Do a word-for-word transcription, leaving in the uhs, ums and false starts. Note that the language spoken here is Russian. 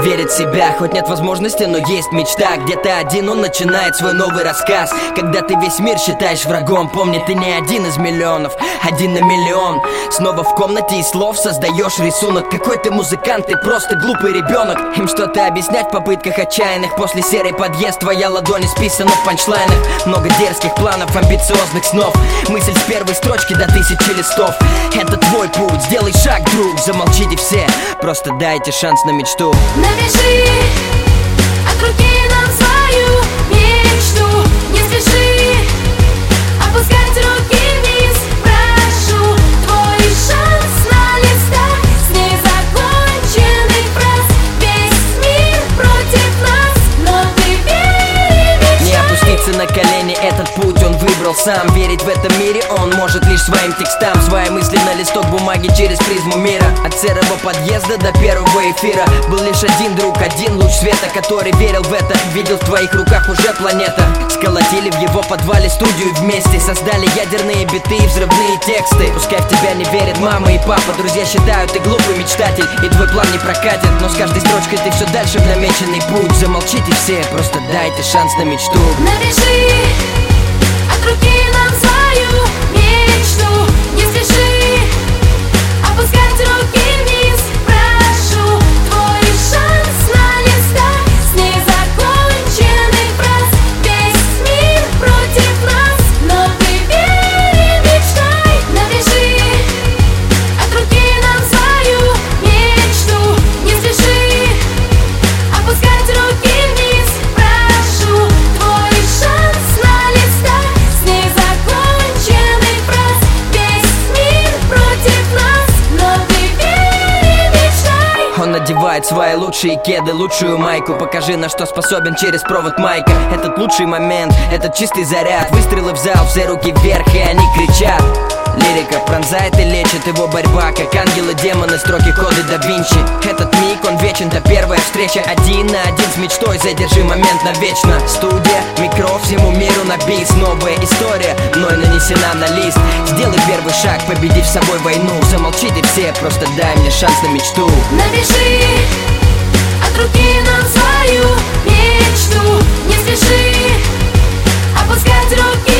верит в себя. Хоть нет возможности, но есть мечта. Где-то один он начинает свой новый рассказ. Когда ты весь мир считаешь врагом, помни, ты не один из миллионов, один на миллион. Снова в комнате из слов создаешь рисунок. Какой ты музыкант, ты просто глупый ребенок. Им что-то объяснять в попытках отчаянных. После серый подъезд, твоя ладонь исписана в панчлайнах. Много дерзких планов, амбициозных снов. Мысль с первой строчки до тысячи листов. Это твой путь, сделай шаг, друг. Замолчите все, просто дайте шанс на мечту. Навяжи от руки нам свою мечту. Не спеши опускать руки вниз. Прошу, твой шанс на листах с незаконченных фраз. Весь мир против нас, но ты верь и мечтай. Не опуститься на колени, этот путь он выбрал сам. Верить в этом мире он может лишь своим текстам. Свои мысли на листок бумаги через призму мира. От серого подъезда до первого эфира был лишь один друг, один луч света, который верил в это. Видел в твоих руках уже планета. Сколотили в его подвале студию вместе. Создали ядерные биты и взрывные тексты. Пускай в тебя не верят мама и папа. Друзья считают, ты глупый мечтатель, и твой план не прокатит. Но с каждой строчкой ты все дальше в намеченный путь. Замолчите все, просто дайте шанс на мечту. Навяжи от руки нам свою мечту. Не спеши опускать руки вниз. Прошу, твой шанс на листах с незаконченных фраз. Весь мир против нас, но ты верь и мечтай. Навяжи от руки нам свою мечту. Не спеши опускать руки вниз. Прошу, твой шанс на листах с незаконченных фраз. Весь мир против нас, но ты верь и мечтай. Он надевает свои лучшие кеды, лучшую майку. Покажи, на что способен через провод майка. Этот лучший момент, этот чистый заряд. Выстрелы в зал, все руки вверх, и они кричат. Лирика пронзает и лечит его борьба. Как ангелы, демоны, строки коды да Винчи. Этот миг, он вечен, та первая встреча. Один на один с мечтой, задержи момент навечно. Студия, микро, всему миру на бис. Новая история, мной нанесена на лист. Сделай первый шаг, победи в собой войну. Замолчите все, просто дай мне шанс на мечту. Навяжи от руки нам свою мечту. Не спеши опускать руки